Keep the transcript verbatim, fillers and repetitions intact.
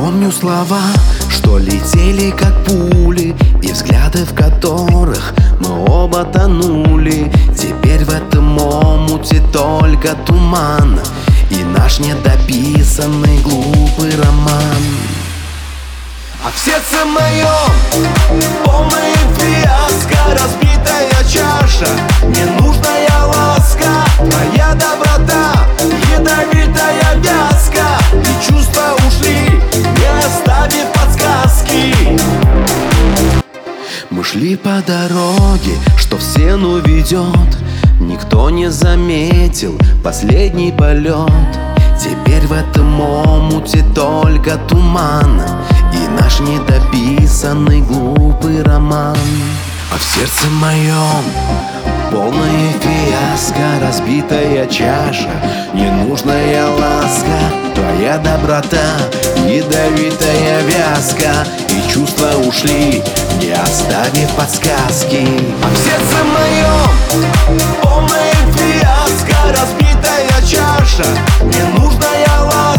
помню слова, что летели как пули, и взгляды, в которых мы оба тонули. Теперь в этом омуте только туман и наш недописанный глупый роман. А в сердце моем полная фиаско, разбитая чаша, ненужная ласка, твоя доброта, ядовитая вязка, и чувства ушли, не оставив подсказки. Мы шли по дороге, что в стену ведет, никто не заметил последний полет. Теперь в этом омуте только туман и наш недописанный глупый роман. А в сердце моем полная фиаско, разбитая чаша, ненужная ласка, твоя доброта, ядовитая вязка, и чувства ушли, не оставив подсказки. А в сердце моем полная фиаско, разбитая чаша, ненужная ласка,